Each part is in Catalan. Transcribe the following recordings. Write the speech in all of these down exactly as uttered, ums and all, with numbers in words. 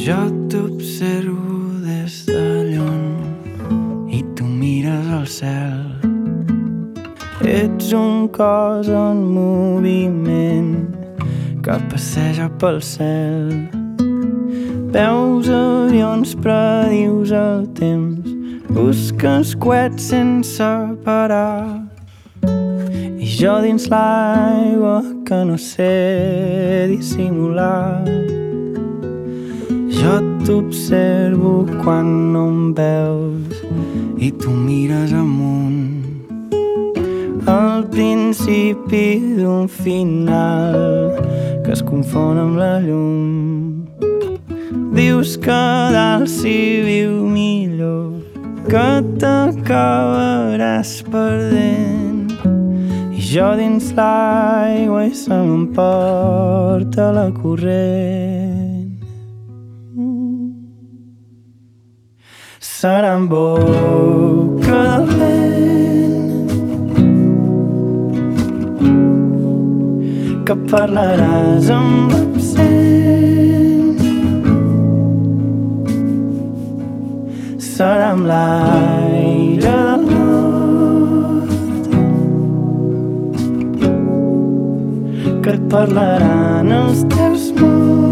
Jo t'observo des de lluny i tu mires al cel. Ets un cos en moviment que passeja pel cel. Veus avions, predius el temps, busques coets sense parar. I jo dins l'aigua que no sé dissimular. Jo t'observo quan no em veus i tu mires amunt. Al principi d'un final que es confon amb la llum. Dius que dalt s'hi viu millor, que t'acabaràs perdent. I jo dins l'aigua i se m'emporta la corrent. Serà en boca del vent que parlaràs amb l'absent. Serà amb l'aire del nord que et parlaran els teus morts.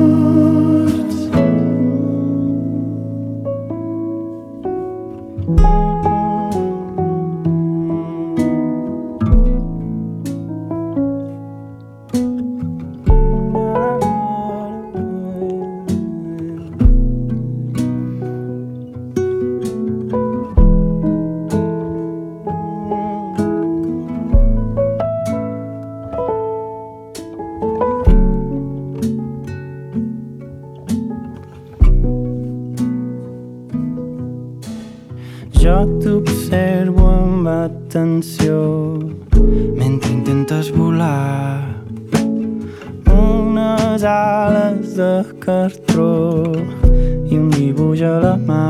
Jo t'observo amb atenció mentre intentes volar. Unes ales de cartró i un dibuix a la mà.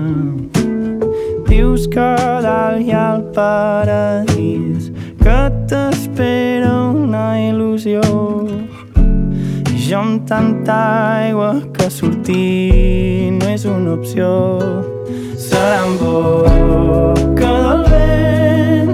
Dius que dalt hi ha el paradís, que t'espera una il·lusió. I jo amb tanta aigua que sortir no és una opció. Serà en boca del vent